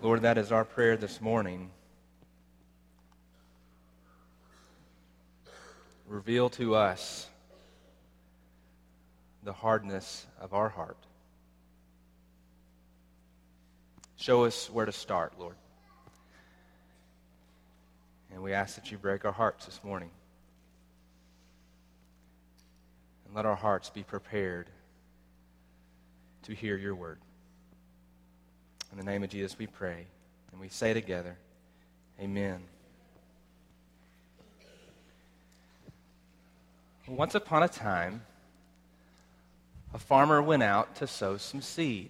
Lord, that is our prayer this morning. Reveal to us the hardness of our heart. Show us where to start, Lord. And we ask that you break our hearts this morning. And let our hearts be prepared to hear your word. In the name of Jesus we pray, and we say together, amen. Once upon a time, a farmer went out to sow some seed.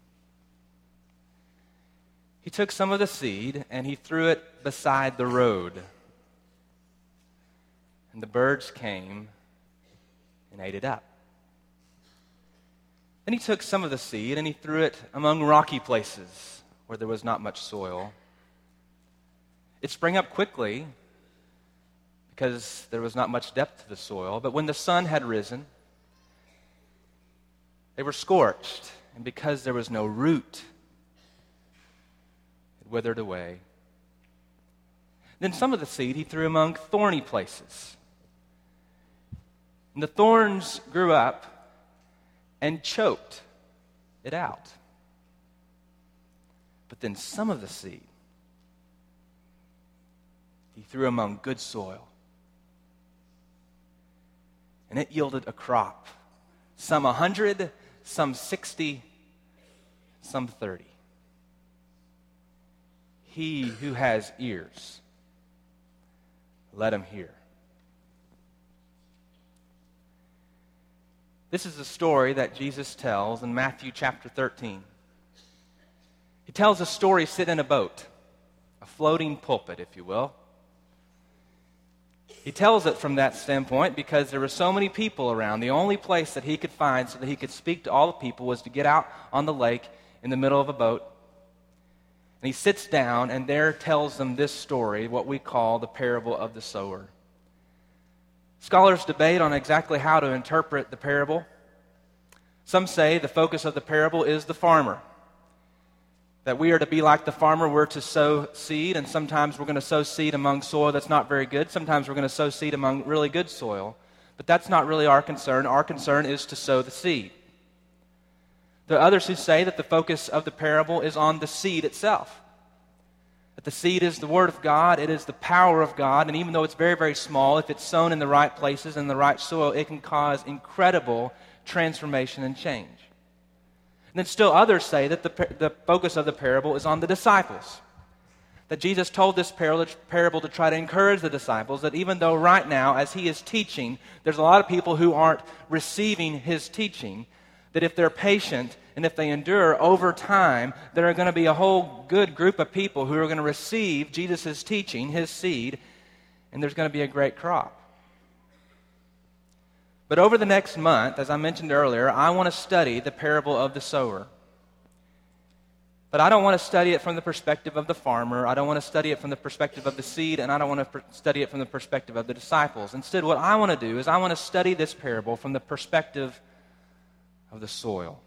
He took some of the seed and he threw it beside the road. And the birds came and ate it up. Then he took some of the seed and he threw it among rocky places where there was not much soil. It sprang up quickly because there was not much depth to the soil. But when the sun had risen, they were scorched. And because there was no root, it withered away. Then some of the seed he threw among thorny places. And the thorns grew up and choked it out. But then some of the seed he threw among good soil. And it yielded a crop, some 100, some 60, some 30. He who has ears, let him hear. This is a story that Jesus tells in Matthew chapter 13. He tells a story sitting in a boat, a floating pulpit, if you will. He tells it from that standpoint because there were so many people around. The only place that he could find so that he could speak to all the people was to get out on the lake in the middle of a boat. And he sits down and there tells them this story, what we call the parable of the sower. Scholars debate on exactly how to interpret the parable. Some say the focus of the parable is the farmer. That we are to be like the farmer, we're to sow seed, and sometimes we're going to sow seed among soil that's not very good. Sometimes we're going to sow seed among really good soil. But that's not really our concern. Our concern is to sow the seed. There are others who say that the focus of the parable is on the seed itself. That the seed is the Word of God, it is the power of God, and even though it's very, very small, if it's sown in the right places and the right soil, it can cause incredible transformation and change. And then still others say that the focus of the parable is on the disciples. That Jesus told this parable to try to encourage the disciples that even though right now, as he is teaching, there's a lot of people who aren't receiving his teaching, that if they're patient and if they endure over time, there are going to be a whole good group of people who are going to receive Jesus' teaching, his seed, and there's going to be a great crop. But over the next month, as I mentioned earlier, I want to study the parable of the sower. But I don't want to study it from the perspective of the farmer. I don't want to study it from the perspective of the seed, and I don't want to study it from the perspective of the disciples. Instead, what I want to do is I want to study this parable from the perspective of the soil.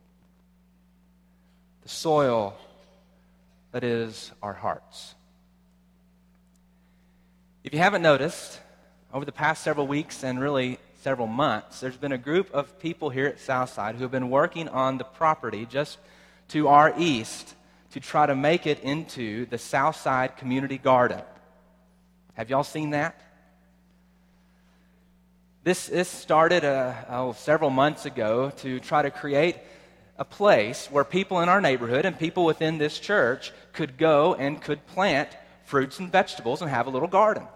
The soil that is our hearts. If you haven't noticed, over the past several weeks and really several months, there's been a group of people here at Southside who have been working on the property just to our east to try to make it into the Southside Community Garden. Have y'all seen that? This started several months ago to try to create a place where people in our neighborhood and people within this church could go and could plant fruits and vegetables and have a little garden.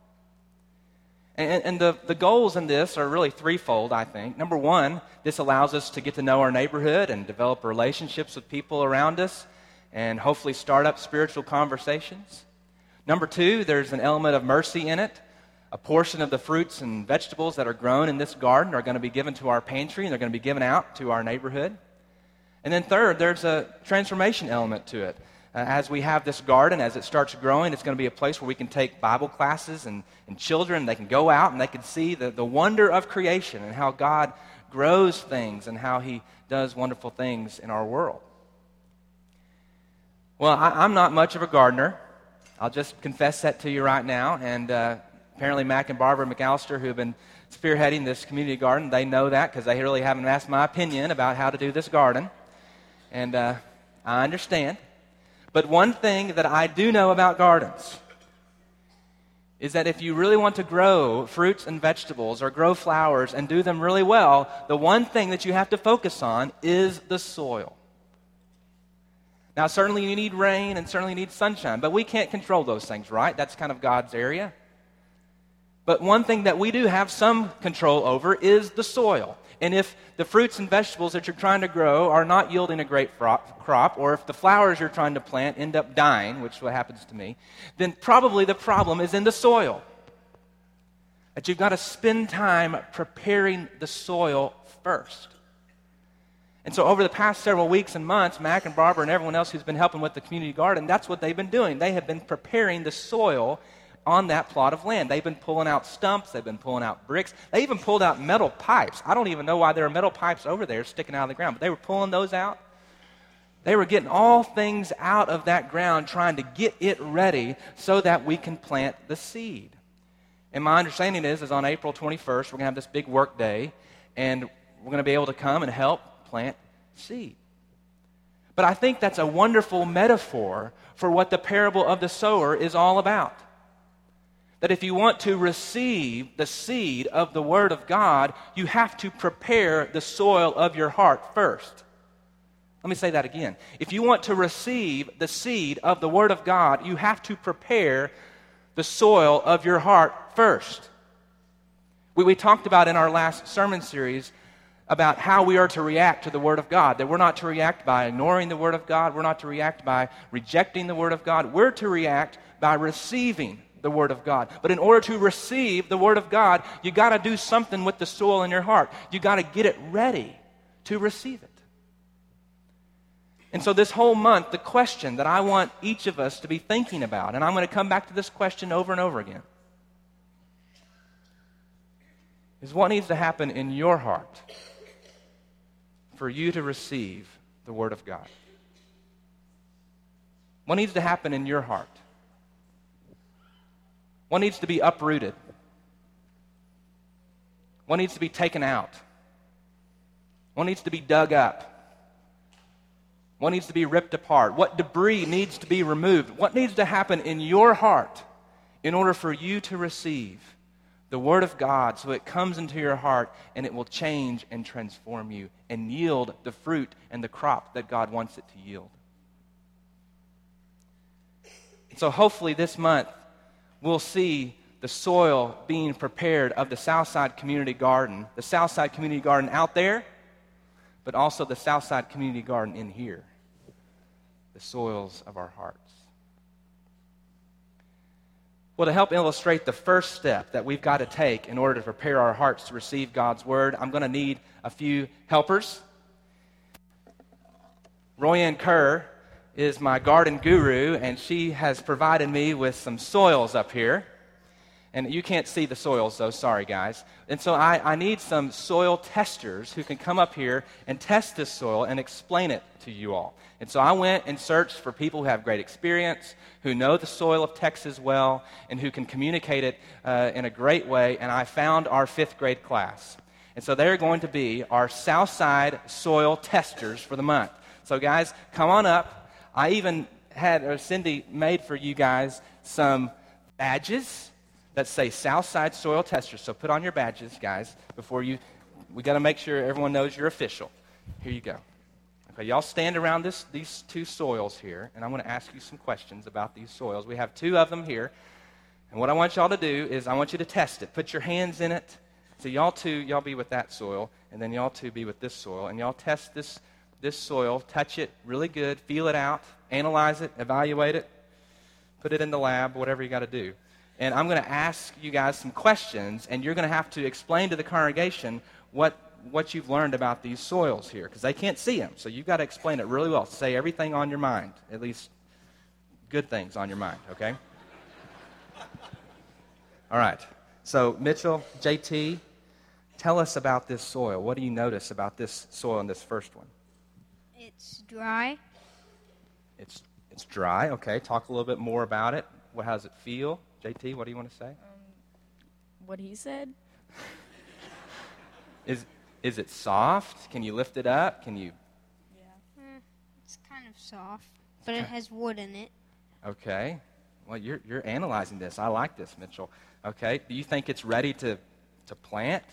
And the goals in this are really threefold, I think. Number one, this allows us to get to know our neighborhood and develop relationships with people around us and hopefully start up spiritual conversations. Number two, there's an element of mercy in it. A portion of the fruits and vegetables that are grown in this garden are going to be given to our pantry, and they're going to be given out to our neighborhood. And then third, there's a transformation element to it. As we have this garden, as it starts growing, it's going to be a place where we can take Bible classes and children, they can go out and they can see the wonder of creation and how God grows things and how he does wonderful things in our world. Well, I'm not much of a gardener. I'll just confess that to you right now. And apparently Mac and Barbara McAllister, who have been spearheading this community garden, they know that because they really haven't asked my opinion about how to do this garden. And I understand. But one thing that I do know about gardens is that if you really want to grow fruits and vegetables or grow flowers and do them really well, the one thing that you have to focus on is the soil. Now, certainly you need rain and certainly you need sunshine, but we can't control those things, right? That's kind of God's area. But one thing that we do have some control over is the soil. And if the fruits and vegetables that you're trying to grow are not yielding a great crop, or if the flowers you're trying to plant end up dying, which is what happens to me, then probably the problem is in the soil. That you've got to spend time preparing the soil first. And so over the past several weeks and months, Mac and Barbara and everyone else who's been helping with the community garden, that's what they've been doing. They have been preparing the soil on that plot of land. They've been pulling out stumps. They've been pulling out bricks. They even pulled out metal pipes. I don't even know why there are metal pipes over there sticking out of the ground, but they were pulling those out. They were getting all things out of that ground, trying to get it ready so that we can plant the seed. And my understanding is on April 21st, we're going to have this big work day, and we're going to be able to come and help plant seed. But I think that's a wonderful metaphor for what the parable of the sower is all about. That if you want to receive the seed of the Word of God, you have to prepare the soil of your heart first. Let me say that again. If you want to receive the seed of the Word of God, you have to prepare the soil of your heart first. We talked about in our last sermon series about how we are to react to the Word of God. That we're not to react by ignoring the Word of God. We're not to react by rejecting the Word of God. We're to react by receiving the Word of God. But in order to receive the Word of God, you got to do something with the soil in your heart. You got to get it ready to receive it. And so this whole month, the question that I want each of us to be thinking about, and I'm going to come back to this question over and over again, is what needs to happen in your heart for you to receive the Word of God? What needs to happen in your heart? What needs to be uprooted? What needs to be taken out? What needs to be dug up? What needs to be ripped apart? What debris needs to be removed? What needs to happen in your heart in order for you to receive the Word of God so it comes into your heart and it will change and transform you and yield the fruit and the crop that God wants it to yield? So hopefully this month we'll see the soil being prepared of the Southside Community Garden, the Southside Community Garden out there, but also the Southside Community Garden in here, the soils of our hearts. Well, to help illustrate the first step that we've got to take in order to prepare our hearts to receive God's Word, I'm going to need a few helpers. Royanne Kerr is my garden guru, and she has provided me with some soils up here. And you can't see the soils, though. Sorry, guys. And so I need some soil testers who can come up here and test this soil and explain it to you all. And so I went and searched for people who have great experience, who know the soil of Texas well, and who can communicate it in a great way. And I found our 5th grade class. And so they're going to be our Southside soil testers for the month. So, guys, come on up. I even had Cindy made for you guys some badges that say Southside Soil Testers. So put on your badges, guys, before you. We got to make sure everyone knows you're official. Here you go. Okay, y'all stand around these 2 soils here, and I'm going to ask you some questions about these soils. We have 2 of them here, and what I want y'all to do is I want you to test it. Put your hands in it. So y'all be with that soil, and then y'all 2 be with this soil, and y'all test this soil, touch it really good, feel it out, analyze it, evaluate it, put it in the lab, whatever you got to do. And I'm going to ask you guys some questions, and you're going to have to explain to the congregation what you've learned about these soils here, because they can't see them. So you've got to explain it really well. Say everything on your mind, at least good things on your mind, okay? All right. So Mitchell, JT, tell us about this soil. What do you notice about this soil in this first one? It's dry. It's dry. Okay, talk a little bit more about it. How does it feel? JT, what do you want to say? What he said. Is it soft? Can you lift it up? Can you? Yeah. It's kind of soft, but it has wood in it. Okay. Well, you're analyzing this. I like this, Mitchell. Okay. Do you think it's ready to plant?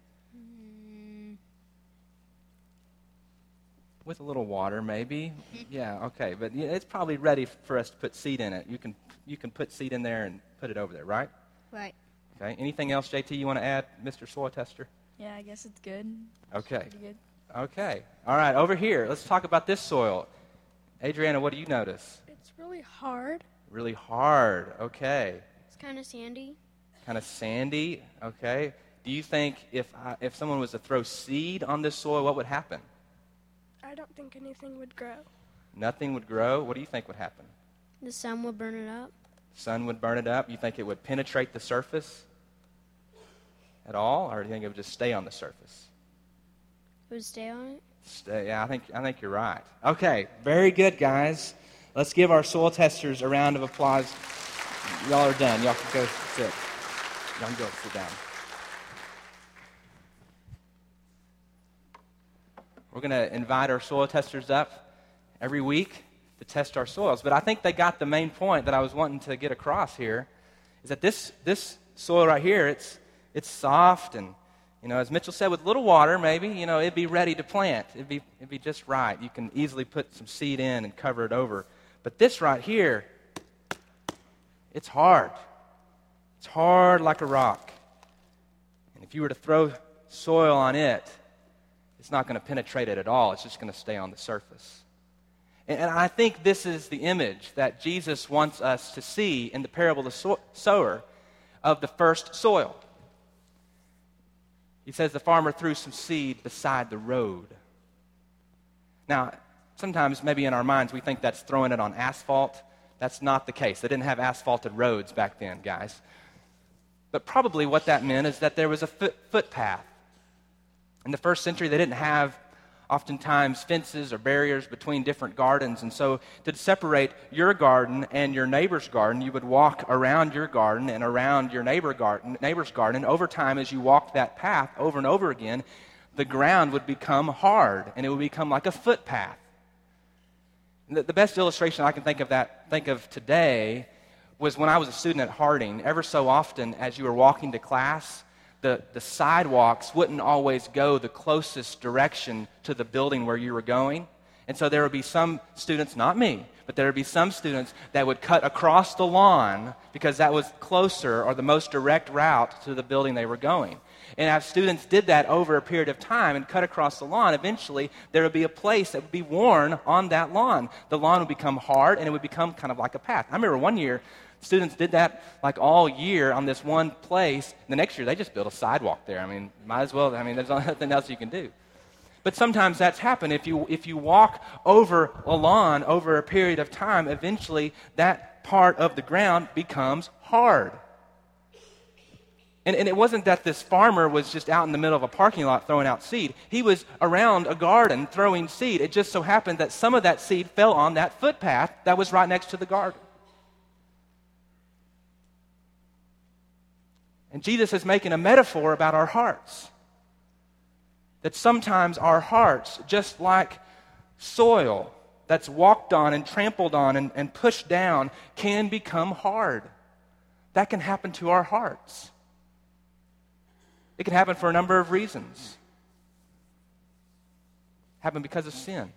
With a little water, maybe. Yeah. Okay. But it's probably ready for us to put seed in it. You can put seed in there and put it over there, right? Right. Okay. Anything else, JT, you want to add, Mr. Soil Tester? Yeah, I guess it's good. Okay. Pretty good. Okay. All right. Over here, let's talk about this soil. Adriana, what do you notice? It's really hard. Really hard. Okay. It's kind of sandy. Kind of sandy. Okay. Do you think if someone was to throw seed on this soil, what would happen? I don't think anything would grow. Nothing would grow. What do you think would happen? The sun would burn it up. Sun would burn it up. You think it would penetrate the surface at all, or do you think it would just stay on the surface? It would stay on it. Stay. Yeah, I think you're right. Okay. Very good, guys. Let's give our soil testers a round of applause. Y'all are done. Y'all can go sit. Y'all can go sit down. We're going to invite our soil testers up every week to test our soils. But I think they got the main point that I was wanting to get across here, is that this soil right here, it's soft and, as Mitchell said, with a little water maybe, it'd be ready to plant. It'd be just right. You can easily put some seed in and cover it over. But this right here, it's hard. It's hard like a rock. And if you were to throw soil on it, it's not going to penetrate it at all. It's just going to stay on the surface. And I think this is the image that Jesus wants us to see in the parable of the sower of the first soil. He says the farmer threw some seed beside the road. Now, sometimes maybe in our minds we think that's throwing it on asphalt. That's not the case. They didn't have asphalted roads back then, guys. But probably what that meant is that there was a footpath. In the first century, they didn't have oftentimes fences or barriers between different gardens. And so to separate your garden and your neighbor's garden, you would walk around your garden and around your neighbor's garden. Over time, as you walked that path over and over again, the ground would become hard, and it would become like a footpath. The best illustration I can think of today was when I was a student at Harding. Ever so often, as you were walking to class, the sidewalks wouldn't always go the closest direction to the building where you were going. And so there would be some students, not me, but there would be some students that would cut across the lawn because that was closer or the most direct route to the building they were going. And as students did that over a period of time and cut across the lawn, eventually there would be a place that would be worn on that lawn. The lawn would become hard and it would become kind of like a path. I remember one year, students did that like all year on this one place. The next year, they just built a sidewalk there. Might as well. There's nothing else you can do. But sometimes that's happened. If you walk over a lawn over a period of time, eventually that part of the ground becomes hard. And it wasn't that this farmer was just out in the middle of a parking lot throwing out seed. He was around a garden throwing seed. It just so happened that some of that seed fell on that footpath that was right next to the garden. And Jesus is making a metaphor about our hearts. That sometimes our hearts, just like soil that's walked on and trampled on and pushed down, can become hard. That can happen to our hearts. It can happen for a number of reasons. Happen because of sin.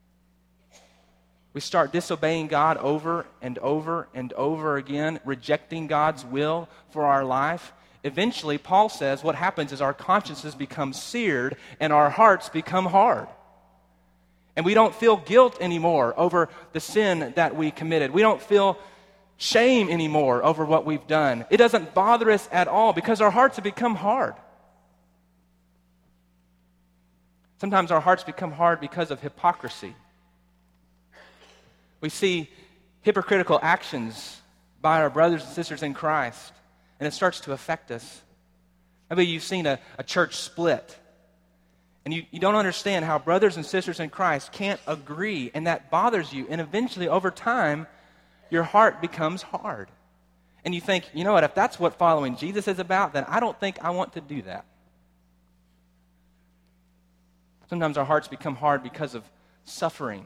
We start disobeying God over and over and over again, rejecting God's will for our life. Eventually, Paul says what happens is our consciences become seared and our hearts become hard. And we don't feel guilt anymore over the sin that we committed. We don't feel shame anymore over what we've done. It doesn't bother us at all because our hearts have become hard. Sometimes our hearts become hard because of hypocrisy. We see hypocritical actions by our brothers and sisters in Christ, and it starts to affect us. Maybe you've seen a church split, And you don't understand how brothers and sisters in Christ can't agree, and that bothers you. And eventually, over time, your heart becomes hard. And you think, you know what, if that's what following Jesus is about, then I don't think I want to do that. Sometimes our hearts become hard because of suffering.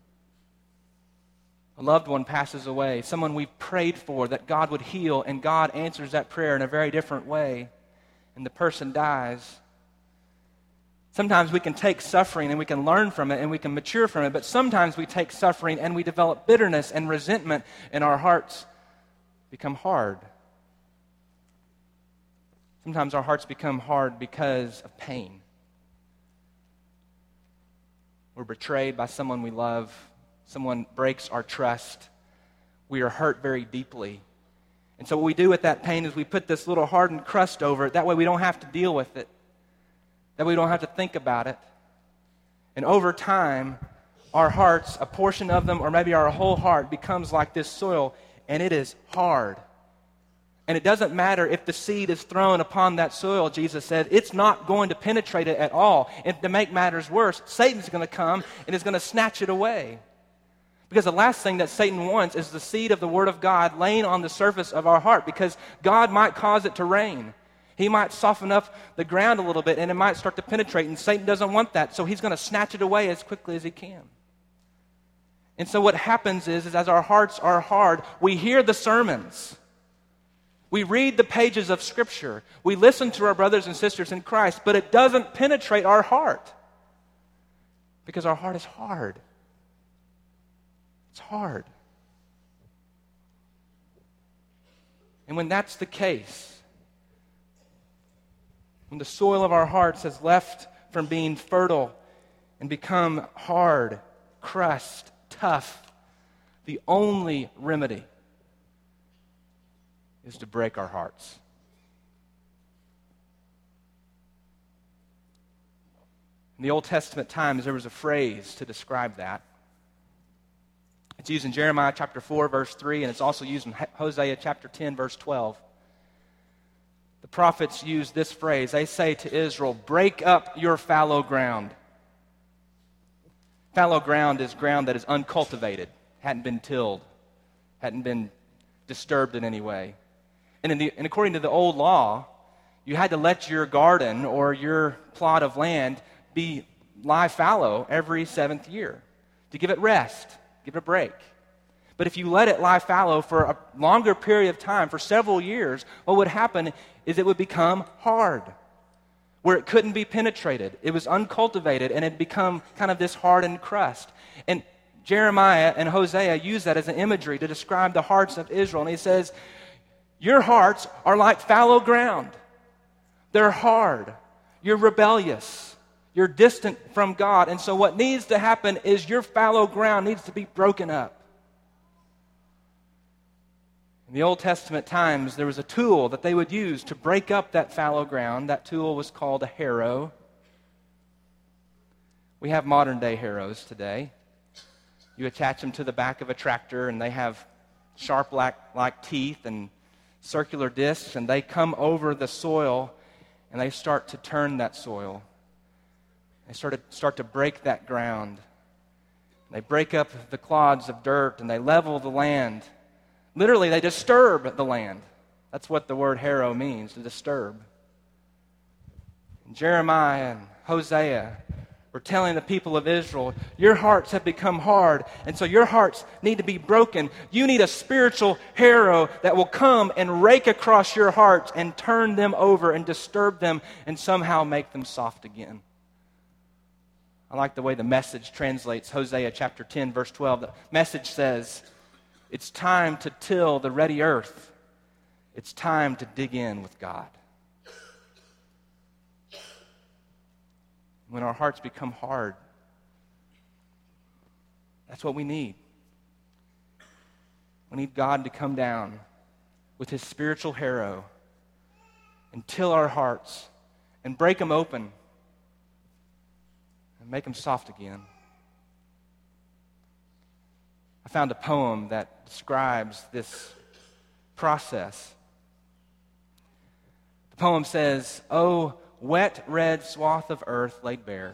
A loved one passes away, someone we've prayed for that God would heal, and God answers that prayer in a very different way, and the person dies. Sometimes we can take suffering and we can learn from it and we can mature from it, but sometimes we take suffering and we develop bitterness and resentment, and our hearts become hard. Sometimes our hearts become hard because of pain. We're betrayed by someone we love. Someone breaks our trust. We are hurt very deeply. And so what we do with that pain is we put this little hardened crust over it. That way we don't have to deal with it. That way we don't have to think about it. And over time, our hearts, a portion of them, or maybe our whole heart, becomes like this soil, and it is hard. And it doesn't matter if the seed is thrown upon that soil, Jesus said. It's not going to penetrate it at all. And to make matters worse, Satan's going to come and is going to snatch it away. Because the last thing that Satan wants is the seed of the Word of God laying on the surface of our heart, because God might cause it to rain. He might soften up the ground a little bit, and it might start to penetrate, and Satan doesn't want that, so he's going to snatch it away as quickly as he can. And so what happens is as our hearts are hard, we hear the sermons. We read the pages of Scripture. We listen to our brothers and sisters in Christ, but it doesn't penetrate our heart because our heart is hard. It's hard. And when that's the case, when the soil of our hearts has left from being fertile and become hard, crust, tough, the only remedy is to break our hearts. In the Old Testament times, there was a phrase to describe that. It's used in Jeremiah chapter 4, verse 3, and it's also used in Hosea chapter 10, verse 12. The prophets use this phrase. They say to Israel, break up your fallow ground. Fallow ground is ground that is uncultivated, hadn't been tilled, hadn't been disturbed in any way. And according to the old law, you had to let your garden or your plot of land lie fallow every 7th year to give it rest, give it a break. But if you let it lie fallow for a longer period of time, for several years, what would happen is it would become hard, where it couldn't be penetrated. It was uncultivated, and it had become kind of this hardened crust. And Jeremiah and Hosea use that as an imagery to describe the hearts of Israel. And he says, your hearts are like fallow ground. They're hard. You're rebellious. You're distant from God. And so what needs to happen is your fallow ground needs to be broken up. In the Old Testament times, there was a tool that they would use to break up that fallow ground. That tool was called a harrow. We have modern-day harrows today. You attach them to the back of a tractor, and they have sharp like teeth and circular discs, and they come over the soil, and they start to turn that soil. They start to break that ground. They break up the clods of dirt, and they level the land. Literally, they disturb the land. That's what the word harrow means, to disturb. And Jeremiah and Hosea were telling the people of Israel, your hearts have become hard, and so your hearts need to be broken. You need a spiritual harrow that will come and rake across your hearts and turn them over and disturb them and somehow make them soft again. I like the way the Message translates Hosea chapter 10, verse 12. The Message says, it's time to till the ready earth. It's time to dig in with God. When our hearts become hard, that's what we need. We need God to come down with His spiritual harrow and till our hearts and break them open and make them soft again. I found a poem that describes this process. The poem says, "Oh, wet red swath of earth laid bare.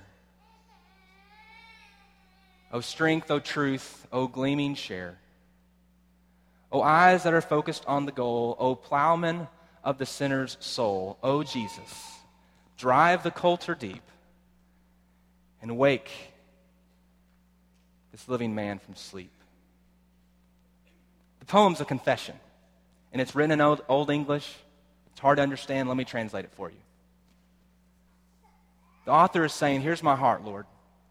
O strength, O truth, O gleaming share. O eyes that are focused on the goal, O plowman of the sinner's soul, O Jesus, drive the coulter deep and wake this living man from sleep. The poem's a confession, and it's written in Old English. It's hard to understand. Let me translate it for you. The author is saying, here's my heart, Lord.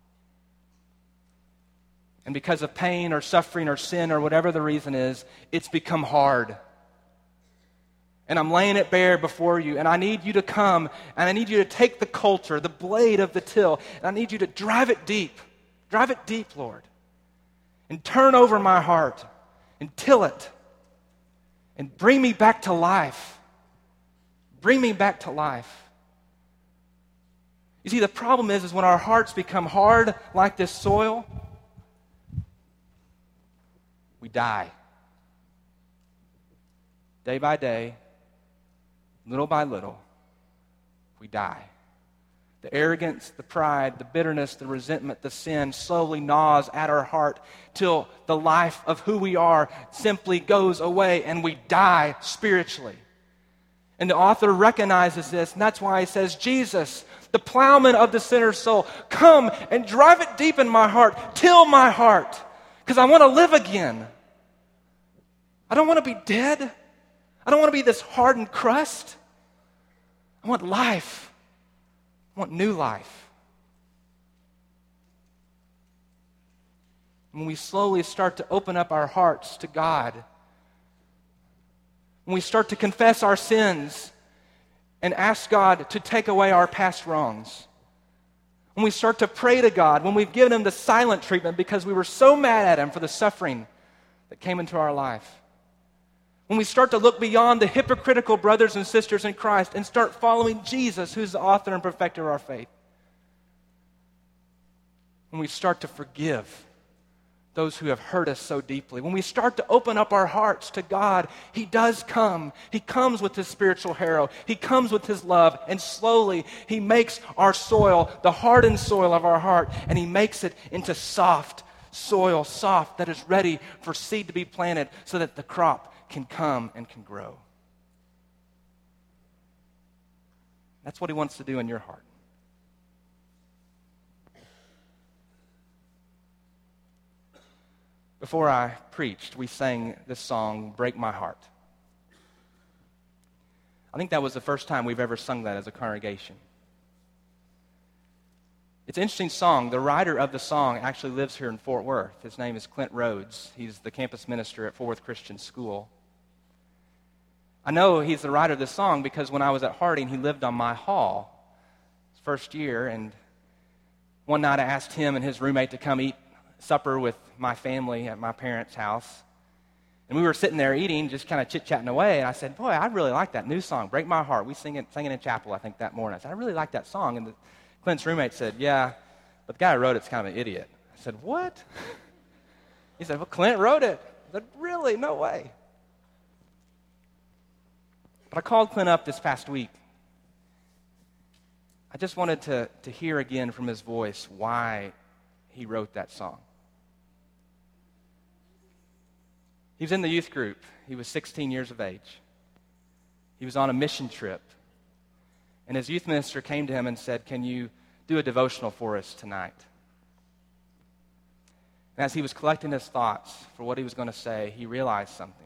And because of pain or suffering or sin or whatever the reason is, it's become hard. And I'm laying it bare before you, and I need you to come, and I need you to take the coulter, the blade of the till, and I need you to drive it deep. Drive it deep, Lord. And turn over my heart, and till it, and bring me back to life. Bring me back to life. You see, the problem is when our hearts become hard like this soil, we die. Day by day, little by little, we die. The arrogance, the pride, the bitterness, the resentment, the sin slowly gnaws at our heart till the life of who we are simply goes away and we die spiritually. And the author recognizes this, and that's why he says, Jesus, the plowman of the sinner's soul, come and drive it deep in my heart, till my heart, because I want to live again. I don't want to be dead. I don't want to be this hardened crust. I want life. I want new life. When we slowly start to open up our hearts to God, when we start to confess our sins and ask God to take away our past wrongs, when we start to pray to God, when we've given Him the silent treatment because we were so mad at Him for the suffering that came into our life, when we start to look beyond the hypocritical brothers and sisters in Christ and start following Jesus, who's the author and perfecter of our faith, when we start to forgive those who have hurt us so deeply, when we start to open up our hearts to God, He does come. He comes with His spiritual harrow. He comes with His love, and slowly He makes our soil, the hardened soil of our heart, and He makes it into soft soil, soft, that is ready for seed to be planted so that the crop can come and can grow. That's what He wants to do in your heart. Before I preached, we sang this song, Break My Heart. I think that was the first time we've ever sung that as a congregation. It's an interesting song. The writer of the song actually lives here in Fort Worth. His name is Clint Rhodes. He's the campus minister at Fort Worth Christian School. I know he's the writer of this song because when I was at Harding, he lived on my hall his first year, and one night I asked him and his roommate to come eat supper with my family at my parents' house. And we were sitting there eating, just kind of chit-chatting away, and I said, boy, I really like that new song, Break My Heart. We sang it in chapel, I think, that morning. I said, I really like that song. And Clint's roommate said, yeah, but the guy who wrote it's kind of an idiot. I said, what? He said, well, Clint wrote it. I said, really? No way. But I called Clint up this past week. I just wanted to hear again from his voice why he wrote that song. He was in the youth group. He was 16 years of age. He was on a mission trip. And his youth minister came to him and said, can you do a devotional for us tonight? And as he was collecting his thoughts for what he was going to say, he realized something.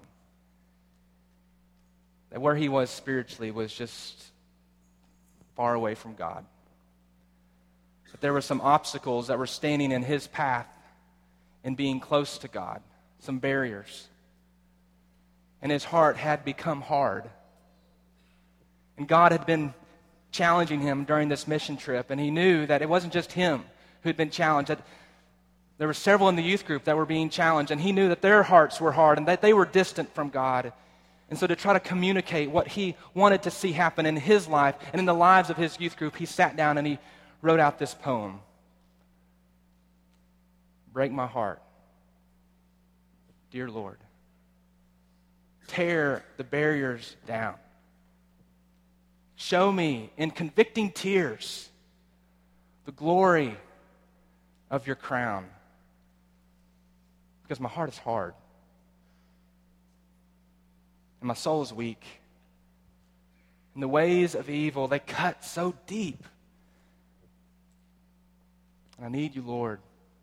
That where he was spiritually was just far away from God. That there were some obstacles that were standing in his path in being close to God, some barriers. And his heart had become hard. And God had been challenging him during this mission trip, and he knew that it wasn't just him who had been challenged, that there were several in the youth group that were being challenged, and he knew that their hearts were hard and that they were distant from God. And so to try to communicate what he wanted to see happen in his life and in the lives of his youth group, he sat down and he wrote out this poem. Break my heart, dear Lord. Tear the barriers down. Show me in convicting tears the glory of your crown. Because my heart is hard. And my soul is weak. And the ways of evil, they cut so deep. And I need you, Lord,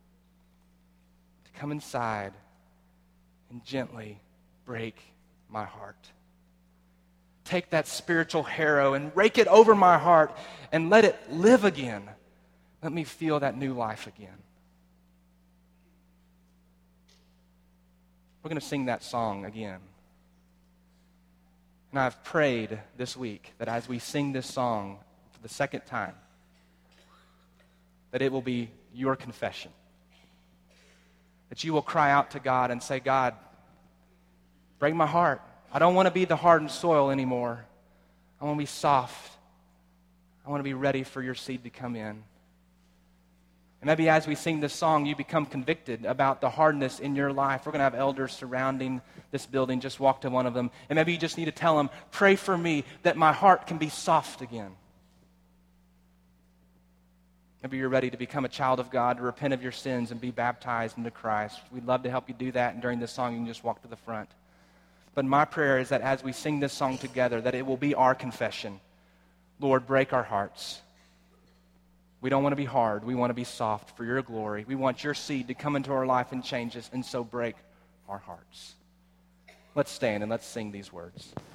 to come inside and gently break my heart. Take that spiritual harrow and rake it over my heart and let it live again. Let me feel that new life again. We're going to sing that song again. And I've prayed this week that as we sing this song for the second time, that it will be your confession. That you will cry out to God and say, God, break my heart. I don't want to be the hardened soil anymore. I want to be soft. I want to be ready for your seed to come in. And maybe as we sing this song, you become convicted about the hardness in your life. We're going to have elders surrounding this building. Just walk to one of them. And maybe you just need to tell them, pray for me that my heart can be soft again. Maybe you're ready to become a child of God, to repent of your sins and be baptized into Christ. We'd love to help you do that. And during this song, you can just walk to the front. But my prayer is that as we sing this song together, that it will be our confession. Lord, break our hearts. We don't want to be hard. We want to be soft for your glory. We want your seed to come into our life and change us, and so break our hearts. Let's stand and let's sing these words.